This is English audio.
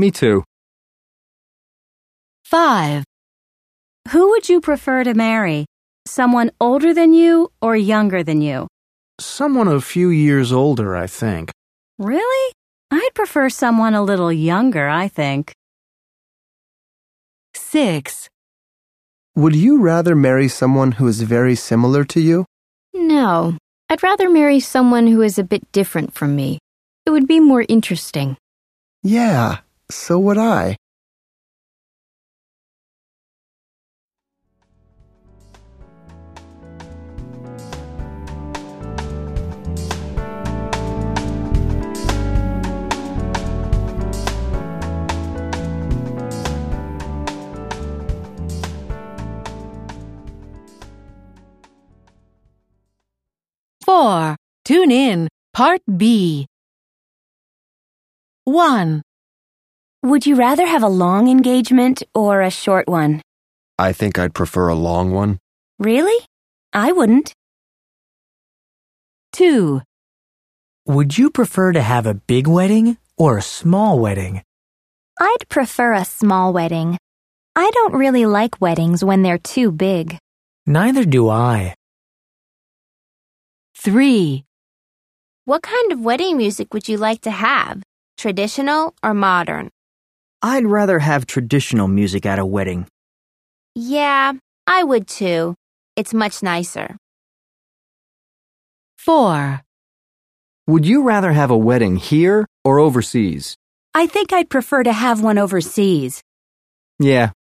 me too. 5. Who would you prefer to marry? Someone older than you or younger than you? Someone a few years older, I think. Really? I'd prefer someone a little younger, I think. 6. Would you rather marry someone who is very similar to you? No, I'd rather marry someone who is a bit different from me. It would be more interesting. Yeah, so would I. Four. Tune in. Part B. 1. Would you rather have a long engagement or a short one? I think I'd prefer a long one. Really? I wouldn't. 2. Would you prefer to have a big wedding or a small wedding? I'd prefer a small wedding. I don't really like weddings when they're too big. Neither do I. 3. What kind of wedding music would you like to have? Traditional or modern? I'd rather have traditional music at a wedding. Yeah, I would too. It's much nicer. 4. Would you rather have a wedding here or overseas? I think I'd prefer to have one overseas. Yeah,